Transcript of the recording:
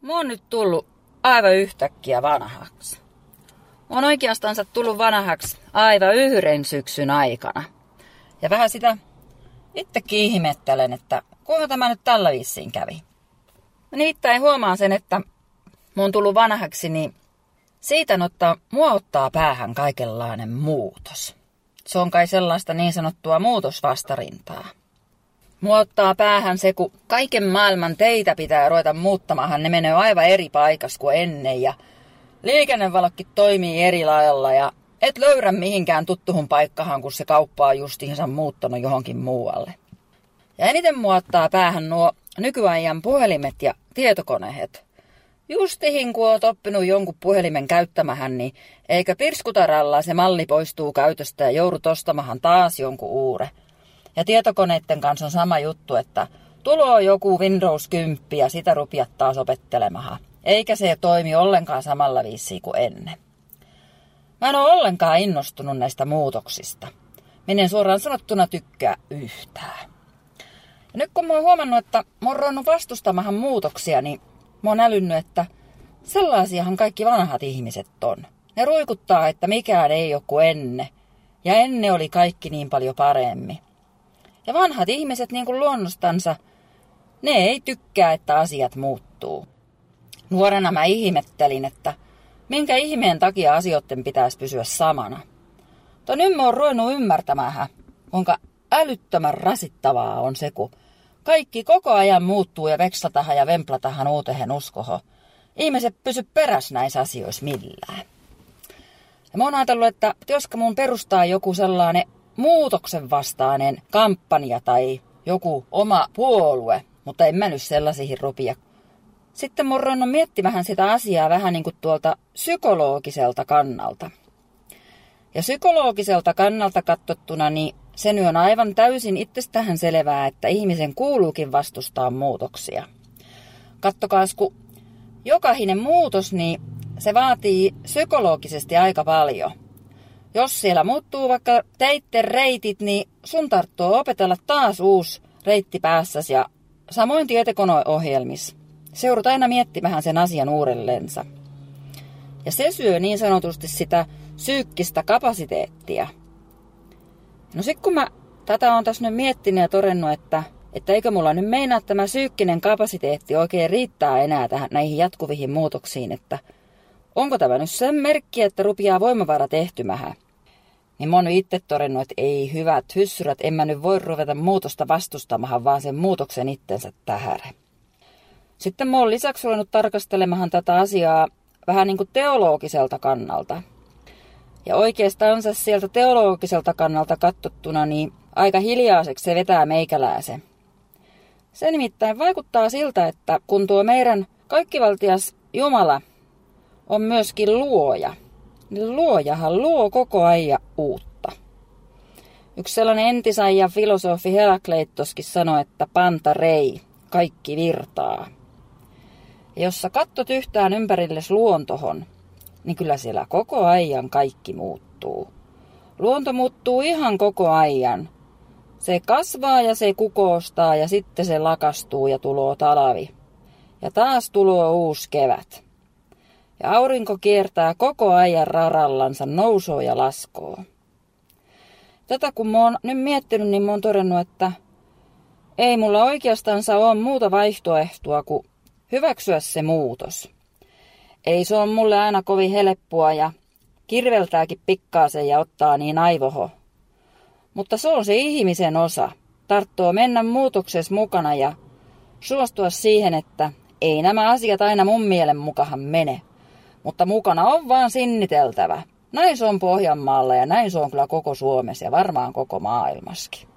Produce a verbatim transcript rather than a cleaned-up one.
Mä oon nyt tullut aivan yhtäkkiä vanhaksi. Mä oon oikeastaan tullut vanhaksi aivan yhden syksyn aikana. Ja vähän sitä itsekin ihmettelen, että kuinka tämä nyt tällä vissiin kävi. Mä nimittäin huomaan sen, että mä oon tullut vanhaksi, niin siitä ottaa, mua ottaa päähän kaikenlainen muutos. Se on kai sellaista niin sanottua muutosvastarintaa. Mua ottaa päähän se, kun kaiken maailman teitä pitää ruveta muuttamahan. Ne menee aivan eri paikassa kuin ennen ja liikennevalokki toimii eri lailla ja et löydä mihinkään tuttuhun paikkahan, kun se kauppa on justiinsa muuttanut johonkin muualle. Ja eniten mua ottaa päähän nuo nykyajan puhelimet ja tietokoneet. Justihin kun oot oppinut jonkun puhelimen käyttämähän, niin eikä pirskutaralla se malli poistuu käytöstä ja joudut ostamahan taas jonkun uure. Ja tietokoneiden kanssa on sama juttu, että tuloo joku Windows kymmenen ja sitä rupiat taas opettelemahan. Eikä se toimi ollenkaan samalla viisiin kuin ennen. Mä en ole ollenkaan innostunut näistä muutoksista. Minä en suoraan sanottuna tykkää yhtään. Ja nyt kun mä oon huomannut, että mä oon ruvennut vastustamahan muutoksia, niin mä oon älynnyt, että sellaisiahan kaikki vanhat ihmiset on. Ne ruikuttaa, että mikään ei ole kuin ennen. Ja ennen oli kaikki niin paljon paremmin. Ja vanhat ihmiset niin kuin luonnostansa, ne ei tykkää, että asiat muuttuu. Nuorena mä ihmettelin, että minkä ihmeen takia asioiden pitäisi pysyä samana. Mutta nyt mä oon ruvennut ymmärtämään, kuinka älyttömän rasittavaa on se, kun kaikki koko ajan muuttuu ja vekslatahan ja vemplatahan uuteen uskohon. Ihmiset pysy perässä näissä asioissa millään. Ja mä oon ajatellut, että joska mun perustaa joku sellainen muutoksen vastainen kampanja tai joku oma puolue, mutta en mä nyt sellaisiin rupia. Sitten mä oon ruvennut miettimään sitä asiaa vähän niin kuin tuolta psykologiselta kannalta. Ja psykologiselta kannalta katsottuna, niin se nyt on aivan täysin itsestään selvää, että ihmisen kuuluukin vastustaa muutoksia. Kattokaas, kun jokainen muutos, niin se vaatii psykologisesti aika paljon. Jos siellä muuttuu vaikka teitten reitit, niin sun tarvitsee opetella taas uusi reitti päässäsi ja samoin tietokoneohjelmissa. Seurut aina miettimään sen asian uudelleensa. Ja se syö niin sanotusti sitä psyykkistä kapasiteettia. No sit kun mä tätä on tässä nyt miettinyt ja todennut, että, että eikö mulla nyt meinaa tämä psyykkinen kapasiteetti oikein riittää enää tähän, näihin jatkuviin muutoksiin, että onko tämä nyt sen merkki, että rupiaa voimavara tehtymähän. Niin mä oon nyt itse todennut, että ei hyvät hyssyrät, en mä nyt voi ruveta muutosta vastustamahan, vaan sen muutoksen itsensä tähäre. Sitten mä oon lisäksi ruvennut tarkastelemahan tätä asiaa vähän niin kuin teologiselta kannalta. Ja oikeastaan sieltä teologiselta kannalta katsottuna, niin aika hiljaiseksi se vetää meikäläisen. Se nimittäin vaikuttaa siltä, että kun tuo meidän kaikkivaltias Jumala on myöskin luoja, niin luojahan luo koko ajan uutta. Yksi sellainen entisajan filosofi Herakleittoskin sanoi, että panta rei, kaikki virtaa. Ja jos sä katsot yhtään ympärilles luontohon, niin kyllä siellä koko ajan kaikki muuttuu. Luonto muuttuu ihan koko ajan. Se kasvaa ja se kukoistaa ja sitten se lakastuu ja tuloo talvi. Ja taas tuloo uusi kevät. Ja aurinko kiertää koko ajan rarallansa, nousoo ja laskoo. Tätä kun mä oon nyt miettinyt, niin mä oon todennut, että ei mulla oikeastaan ole muuta vaihtoehtoa kuin hyväksyä se muutos. Ei se on mulle aina kovin helppoa ja kirveltääkin pikkaasen ja ottaa niin aivoho. Mutta se on se ihmisen osa. Tarttoo mennä muutoksessa mukana ja suostua siihen, että ei nämä asiat aina mun mielen mukahan mene. Mutta mukana on vaan sinniteltävä. Näin se on Pohjanmaalla ja näin se on kyllä koko Suomessa ja varmaan koko maailmassakin.